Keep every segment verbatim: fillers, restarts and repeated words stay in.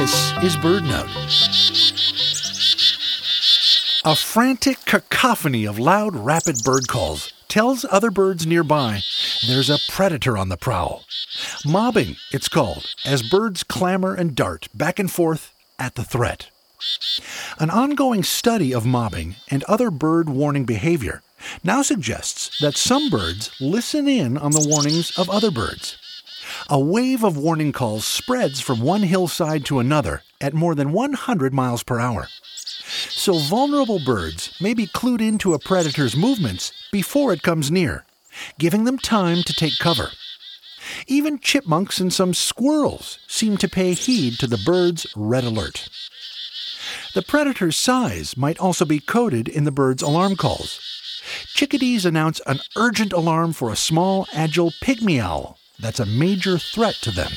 This is BirdNote. A frantic cacophony of loud, rapid bird calls tells other birds nearby there's a predator on the prowl. Mobbing, it's called, as birds clamor and dart back and forth at the threat. An ongoing study of mobbing and other bird warning behavior now suggests that some birds listen in on the warnings of other birds. A wave of warning calls spreads from one hillside to another at more than one hundred miles per hour. So vulnerable birds may be clued into a predator's movements before it comes near, giving them time to take cover. Even chipmunks and some squirrels seem to pay heed to the bird's red alert. The predator's size might also be coded in the bird's alarm calls. Chickadees announce an urgent alarm for a small, agile pygmy owl that's a major threat to them.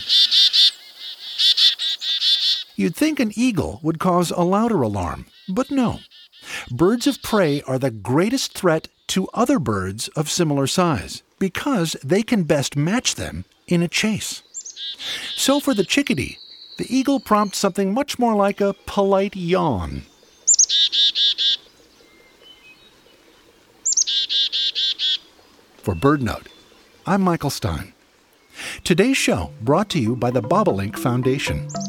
You'd think an eagle would cause a louder alarm, but no. Birds of prey are the greatest threat to other birds of similar size because they can best match them in a chase. So for the chickadee, the eagle prompts something much more like a polite yawn. For BirdNote, I'm Michael Stein. Today's show brought to you by the Bobolink Foundation.